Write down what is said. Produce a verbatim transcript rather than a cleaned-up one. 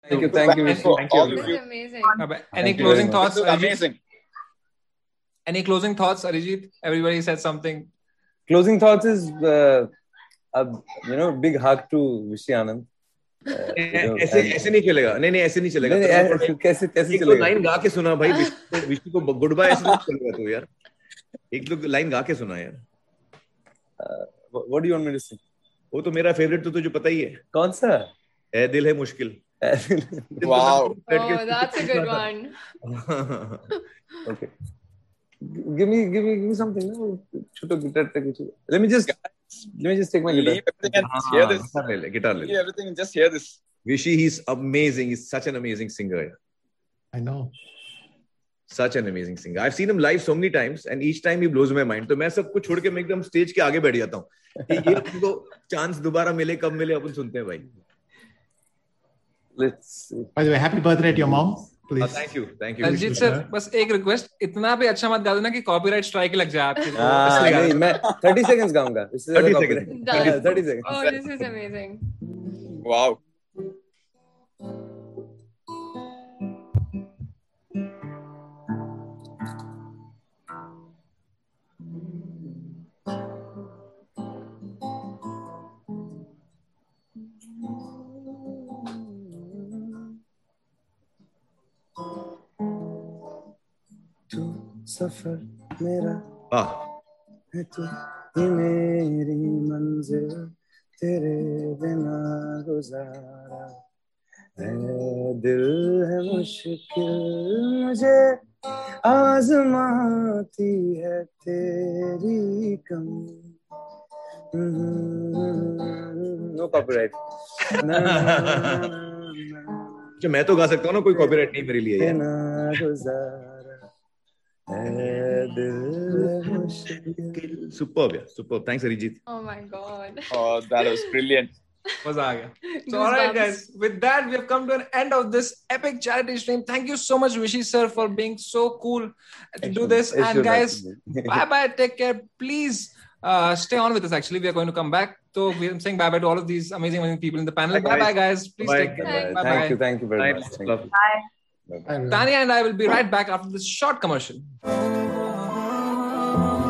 Thank you, thank you, Thank you. thank you. All This of is you. amazing. Any Thank you closing very much. thoughts, This is Arijit? amazing. Any closing thoughts, Arijit? Everybody said something. Closing thoughts is, uh, a you know, big hug to Vishy Anand. Uh, you know, ऐसे and- ऐसे नहीं चलेगा. नहीं नहीं ऐसे नहीं चलेगा. नहीं, तो नहीं, थोड़ा ऐसे- कैसे कैसे एक दो चलेगा? लाइन गा के सुना भाई. विष्णु को विष्णु को गुड बाय ऐसे नहीं चलेगा तू यार. एक दो लाइन गा के सुना यार. What what do you want me to sing? वो तो मेरा फेवरेट तो तुझे पता ही है. कौन सा? है दिल है मुश्किल. Wow. Oh, that's a good one. Okay. Give me, give me, give me something. No? छोटा guitar tech कुछ. Let me just, let me just take my guitar. Leave everything and just hear this. Guitar ले ले guitar ले Leave ले. everything and just hear this. Vishy, he's amazing. He's such an amazing singer. I know. Such an amazing singer. I've seen him live so many times, and each time he blows my mind. तो मैं सब कुछ छोड़ के मैं एकदम stage के आगे बैठ जाता हूँ. कि ये हमको चांस दोबारा मिले कब मिले अपन सुनते हैं भाई. Let's see. By the way, happy birthday to your mom, please. Uh, thank you, thank you. Arijit sir, बस एक रिक्वेस्ट, इतना भी अच्छा मत गा देना कि कॉपीराइट स्ट्राइक लग जाए आपके. हाँ, इसलिए गा नहीं, दो. मैं thirty seconds गाऊंगा. इससे thirty ज्यादा seconds. copyright- Done. thirty seconds. Oh, this is amazing. Wow. तू सफर मेरा हाँ. है, तू ही मेरी मंजिल, तेरे बिना गुजारा है दिल है मुश्किल, मुझे आजमाती है तेरी कम. No copyright. अच्छा, मैं तो गा सकता हूँ ना, कोई कॉपीराइट नहीं मेरे लिए यार. बिना गुजारा है दिल है मुश्किल. Superb, yeah, superb. Thanks, Arijit. Oh my God. Oh, that was brilliant. मजा आ गया. So all right guys, with that we have come to an end of this epic charity stream. Thank you so much Vishy sir for being so cool to do this. It And should guys, not be. bye bye, take care. Please uh, stay on with us. Actually, we are going to come back. So we are saying bye bye to all of these amazing, amazing people in the panel. Bye, Bye bye guys. guys. Please Bye. take care. Bye. Bye Thank you, bye. thank you very Bye. much. Thank Love. you. Bye. Bye. Bye, everyone. Tanya and I will be right back after this short commercial.